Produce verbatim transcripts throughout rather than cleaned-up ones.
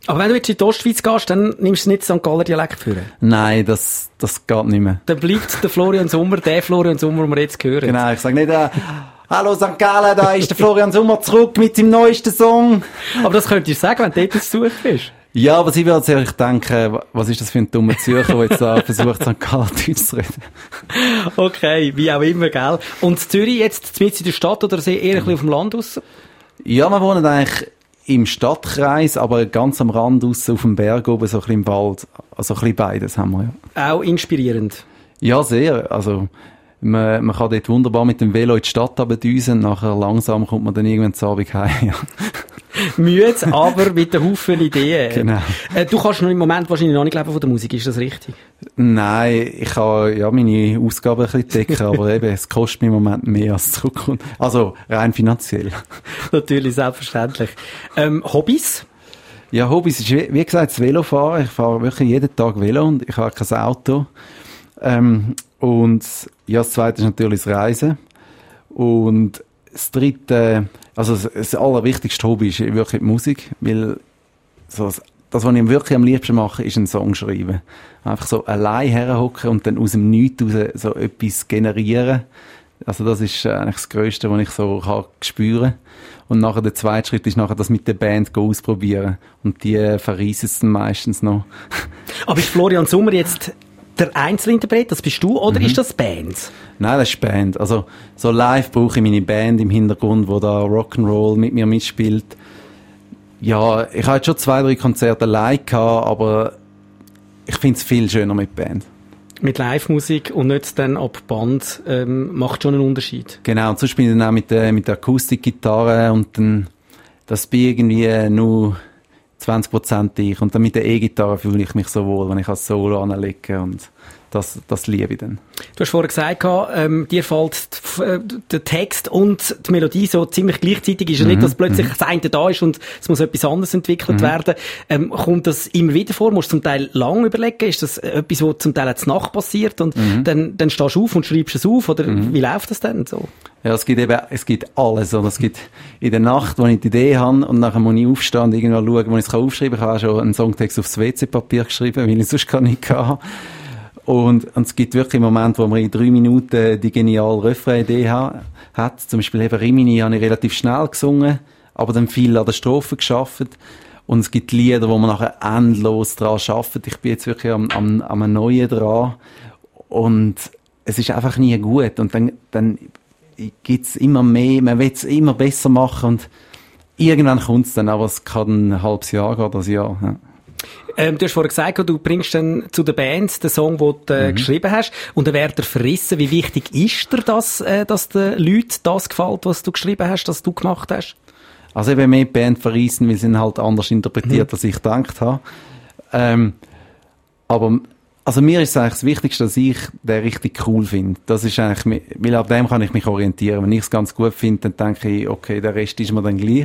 Aber wenn du jetzt in die Ostschweiz gehst, dann nimmst du nicht Sankt Galler Dialekt führen? Nein, das, das geht nicht mehr. Dann bleibt der Florian Sommer, der Florian Sommer, den wir jetzt hören. Genau, ich sage nicht, äh, hallo Sankt Gallen, da ist der Florian Sommer zurück mit seinem neuesten Song. Aber das könntest du sagen, wenn du dort zu Besuch bist. Ja, aber sie wird sich denken, was ist das für ein dummer Zürcher, der jetzt da versucht, Sankt Gallen Deutsch zu reden. Okay, wie auch immer, gell. Und Zürich jetzt mitten in der Stadt oder eher ein bisschen auf dem Land raus? Ja, wir wohnen eigentlich im Stadtkreis, aber ganz am Rand raus auf dem Berg oben, so ein bisschen im Wald. Also ein bisschen beides haben wir, ja. Auch inspirierend? Ja, sehr. Also, man, man kann dort wunderbar mit dem Velo in die Stadt düsen, nachher langsam kommt man dann irgendwann zu Abend heim, ja. Müde, aber mit einem Haufen Ideen. Genau. Äh, du kannst noch im Moment wahrscheinlich noch nicht leben von der Musik, ist das richtig? Nein, ich kann ja meine Ausgaben ein bisschen decken, aber eben, es kostet mir im Moment mehr als zurückkommt. Also, rein finanziell. Natürlich, selbstverständlich. Ähm, Hobbys? Ja, Hobbys ist, wie, wie gesagt, das Velofahren. Ich fahre wirklich jeden Tag Velo und ich habe kein Auto. Ähm, und ja, das Zweite ist natürlich das Reisen. Und das Dritte, also das, das allerwichtigste Hobby ist wirklich die Musik, weil so das, das, was ich wirklich am liebsten mache, ist einen Song schreiben. Einfach so allein herhocken und dann aus dem Nichts raus so etwas generieren. Also das ist eigentlich das Grösste, was ich so kann spüren. Und nachher der zweite Schritt ist nachher das mit der Band ausprobieren. Und die verreissen es dann meistens noch. Aber ist Florian Sommer jetzt der Einzelinterpret, das bist du, oder mhm. ist das Band? Nein, das ist Band. Also, so live brauche ich meine Band im Hintergrund, wo da Rock'n'Roll mit mir mitspielt. Ja, ich hatte schon zwei, drei Konzerte allein gehabt, aber ich finde es viel schöner mit Band. Mit Live-Musik und nicht dann ab Band, ähm, macht schon einen Unterschied. Genau, und sonst bin ich dann auch mit der, mit der Akustikgitarre und dann, das bin irgendwie nur zwanzig Prozent ich. Und dann mit der E-Gitarre fühle ich mich so wohl, wenn ich als Solo anlege und das, das liebe ich dann. Du hast vorher gesagt, ähm, dir fällt der Text und die Melodie so ziemlich gleichzeitig. Ist ja mhm. nicht, dass plötzlich mhm. das eine da ist und es muss etwas anderes entwickelt mhm. werden. Ähm, kommt das immer wieder vor? Musst du zum Teil lang überlegen? Ist das etwas, was zum Teil als Nacht passiert und mhm. dann, dann stehst du auf und schreibst es auf? Oder mhm. wie läuft das denn so? Ja, es gibt eben, es gibt alles. Oder es gibt in der Nacht, wo ich die Idee habe und nachher muss ich aufstehen und irgendwann schauen, wo ich es aufschreiben kann. Ich habe schon einen Songtext aufs W C-Papier geschrieben, weil ich sonst gar nicht kann. Und, und es gibt wirklich Momente, wo man in drei Minuten die geniale Refrain-Idee ha, hat. Zum Beispiel eben Rimini habe ich relativ schnell gesungen, aber dann viel an der Strophe geschafft. Und es gibt Lieder, wo man nachher endlos dran arbeitet. Ich bin jetzt wirklich am, am, am einem neuen dran. Und es ist einfach nie gut. Und dann, dann gibt's immer mehr, man will es immer besser machen. Und irgendwann kommt es dann, aber es kann ein halbes Jahr gehen, das Jahr. Ja. Ähm, du hast vorhin gesagt, du bringst dann zu der Band den Song, den du äh, mhm. geschrieben hast, und dann wird er verrissen. Wie wichtig ist dir das, äh, dass den Leuten das gefällt, was du geschrieben hast, was du gemacht hast? Also eben mehr die Band verrissen, weil sie ihn halt anders interpretiert, mhm. als ich gedacht habe. Ähm, aber also mir ist es eigentlich das Wichtigste, dass ich den richtig cool finde. Das ist eigentlich, weil ab dem kann ich mich orientieren. Wenn ich es ganz gut finde, dann denke ich, okay, der Rest ist mir dann gleich.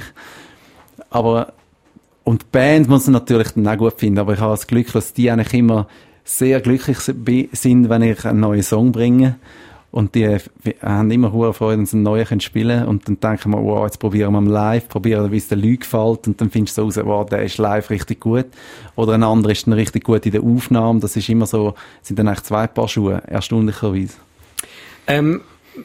Aber und die Band muss natürlich dann auch gut finden, aber ich habe das Glück, dass die eigentlich immer sehr glücklich sind, wenn ich einen neuen Song bringe. Und die haben immer hohe Freude, wenn sie einen neuen spielen können. Und dann denken wir, wow, jetzt probieren wir ihn live, probieren, wie es den Leuten gefällt. Und dann findest du raus, wow, der ist live richtig gut. Oder ein anderer ist dann richtig gut in der Aufnahme. Das ist immer so, sind dann eigentlich zwei Paar Schuhe, erstaunlicherweise. Ähm,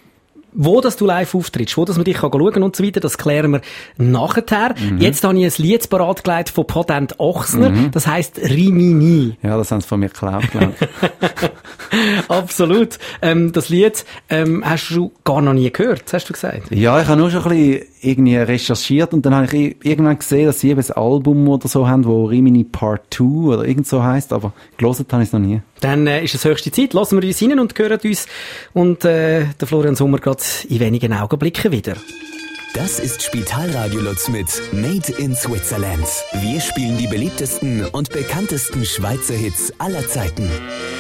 Wo dass du live auftrittst, wo dass man dich schauen kann und so weiter, das klären wir nachher. Mhm. Jetzt habe ich ein Lied parat gelegt von Patent Ochsner, mhm. das heisst Rimini. Ja, das haben sie von mir geklaut, glaube ich. Absolut. Ähm, das Lied ähm, hast du gar noch nie gehört, hast du gesagt? Ja, ich habe nur schon ein bisschen irgendwie recherchiert und dann habe ich irgendwann gesehen, dass sie eben ein Album oder so haben, wo Rimini Part zwei oder irgend so heisst, aber gelesen habe ich es noch nie. Dann äh, ist es höchste Zeit, lassen wir uns rein und hören uns und äh, der Florian Sommer gerade in wenigen Augenblicken wieder. Das ist Spitalradio Lutz mit Made in Switzerland. Wir spielen die beliebtesten und bekanntesten Schweizer Hits aller Zeiten.